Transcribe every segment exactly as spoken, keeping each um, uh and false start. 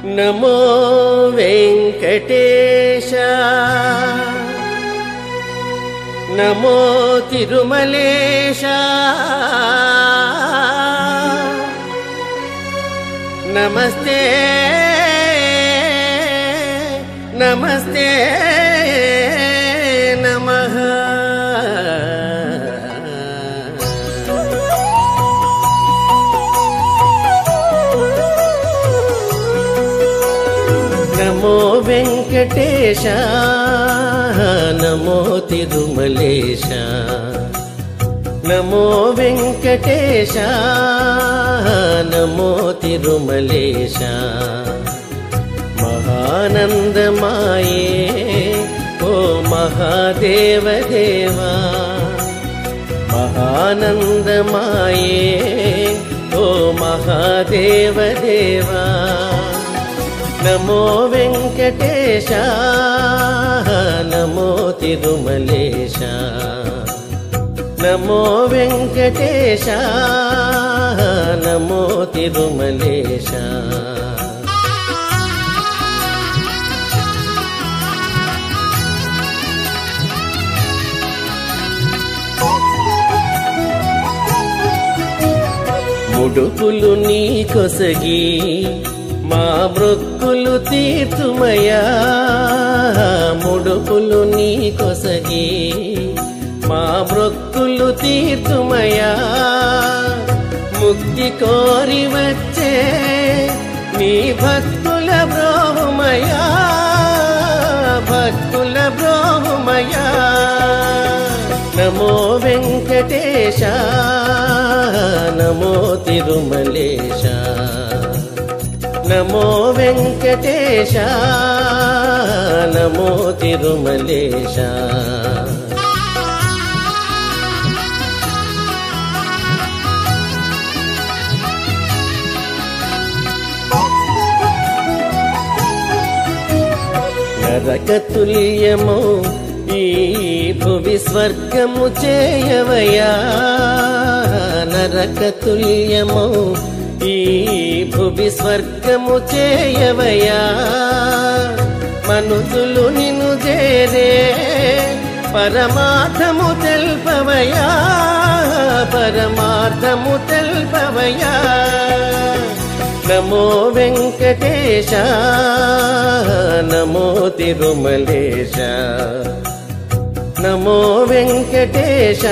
నమో వెంకటేశ నమో తిరుమలేశ నమస్తే నమస్తే నమః. నమో వెంకటేశ నమో తిరుమలేశ నమో వెంకటేశ నమో తిరుమలేశ మహానందమాయే ఓ మహాదేవ దేవా మహానందమాయే ఓ మహాదేవ దేవా నమో వెంకటేశ నమో తిరుమలేశ నమో వెంకటేశ నమో తిరుమలేశ. ముడుపులు నీ కొసగి మా మృక్కులు తీర్చుమయా ముడుపులు నీ కొసగి మా మృక్కులు తీర్చుమయా ముక్తి కోరి వచ్చే నీ భక్తుల బ్రోహుమయా భక్తుల బ్రోహుమయా. నమో వెంకటేశ నమో తిరుమలేశ నమో వెంకటేశ నమో తిరుమలేశ. నరకతుల్యము ఈ భువి స్వర్గము చేయవయా నరకతుల్యము ఈ భువి స్వర్గము చేయవయా మనుషులు నిన్ను చేరే పరమార్థము తెల్పవయా పరమార్థము తెల్పవయా. నమో వెంకటేశ నమో తిరుమలేశ నమో వెంకటేశ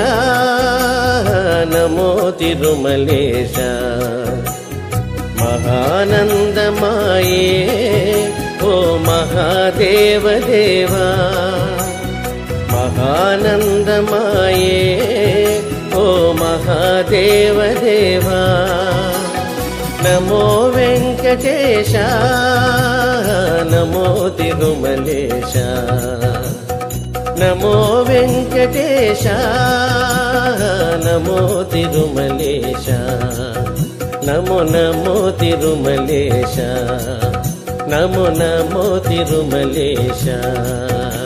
నమో తిరుమలేశ మహానందమాయే ఓ మహాదేవ దేవా మహానందమాయే ఓ మహాదేవ దేవా నమో వెంకటేశ నమో తిరుమలేశ నమో వెంకటేశ నమో తిరుమలేశ నమో నమో తిరుమలేశ నమో నమో తిరుమలేశ.